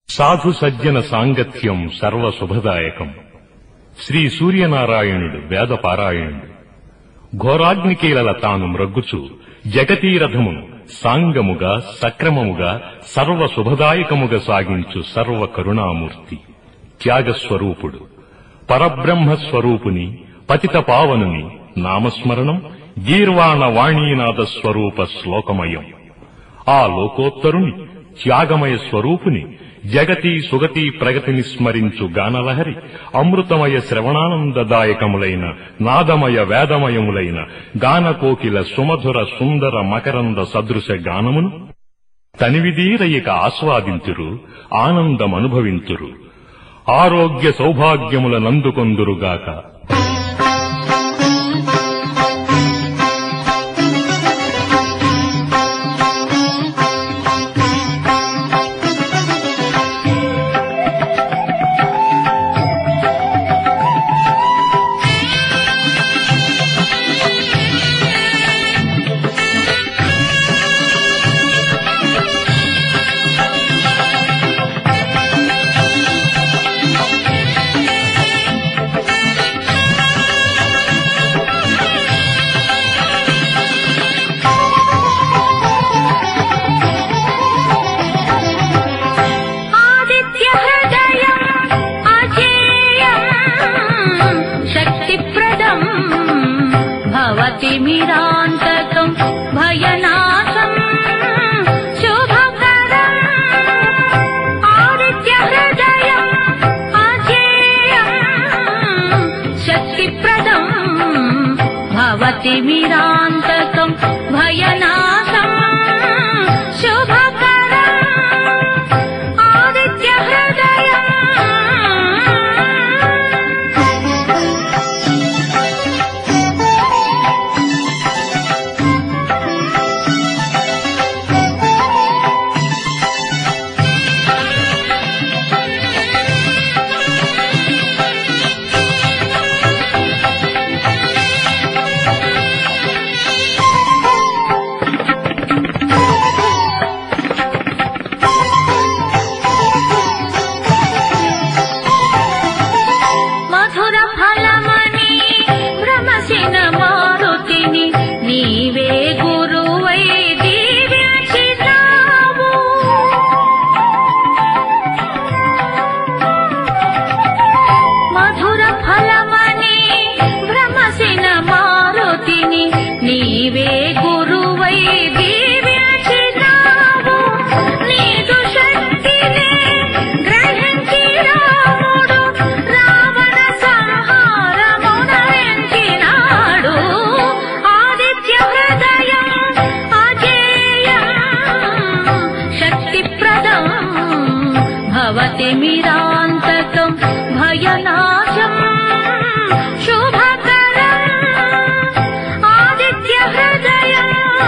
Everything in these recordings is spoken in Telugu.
సాధు సజ్జన సాంగత్యం సర్వశుభదాయకం. శ్రీ సూర్యనారాయణుడు వేదపారాయణుడు ఘోరాగ్నికీలల తాను మ్రగ్గుచు జగతీరథమును సాంగముగా సక్రమముగా సర్వశుభదాయకముగా సాగించు సర్వకరుణామూర్తి త్యాగస్వరూపుడు పరబ్రహ్మస్వరూపుని పతిత పావనుని నామస్మరణం గీర్వాణ వాణీనాద స్వరూప శ్లోకమయం. ఆ లోకోత్తరుని త్యాగమయ స్వరూపుని జగతి సుగతి ప్రగతిని స్మరించు గానలహరి అమృతమయ శ్రవణానందదాయకములైన నాదమయ వేదమయములైన గానకోకిల సుమధుర సుందర మకరంద సదృశ గానమును తనివిదీరయిక ఆస్వాదింతురు, ఆనందమనుభవింతురు, ఆరోగ్య సౌభాగ్యములనందుకొందురుగాక. తిమిరాంతకం భయనాశం శుభకరం ఆదిత్య హృదయం అజేయం శక్తిప్రదం భవతిమిరాంతకం భయనాశం శుభకరం ఆదిత్య హృదయం. భవతిమిరాంతకం భయనాశం శుభకరం ఆదిత్య హృదయం.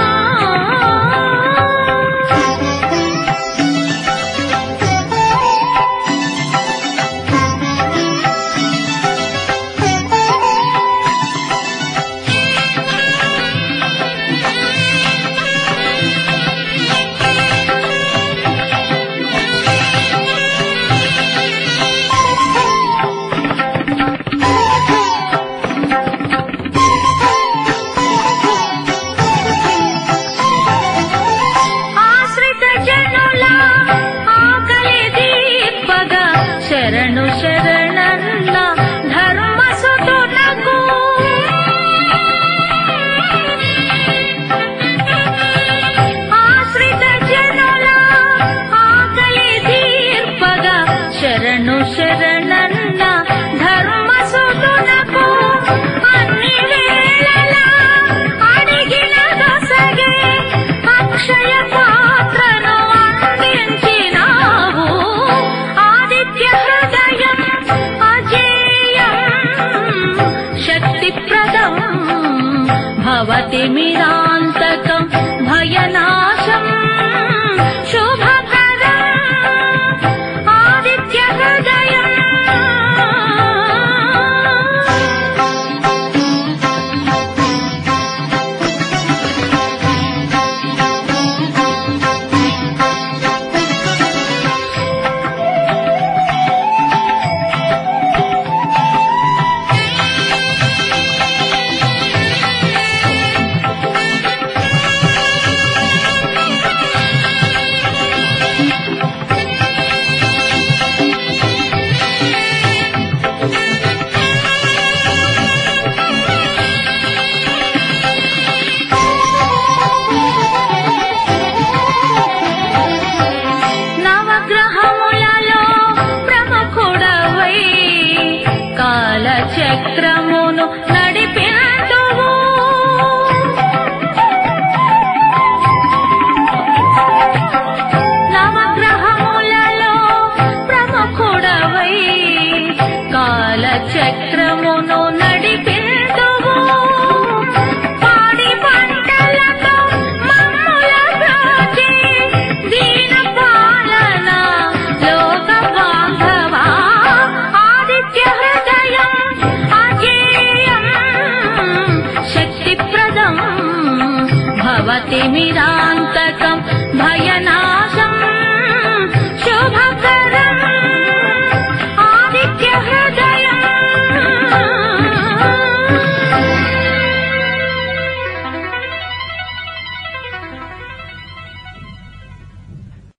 శరణు శరణన్న ధర్మసుతునకు ఆశ్రిత జనుల ఆకలి తీర్పగా శరణు శరణన్న ధర్మసుతునకు అన్ని వేళలా అడిగిన దొసగే అక్షయ పాత్రను అందించినావు ఆదిత్య హృదయం అజేయం శక్తిప్రదం భవతిమిరాంతకం భయనాశం శుభకరం ఆదిత్య హృదయం. భవతిమిరాంతకం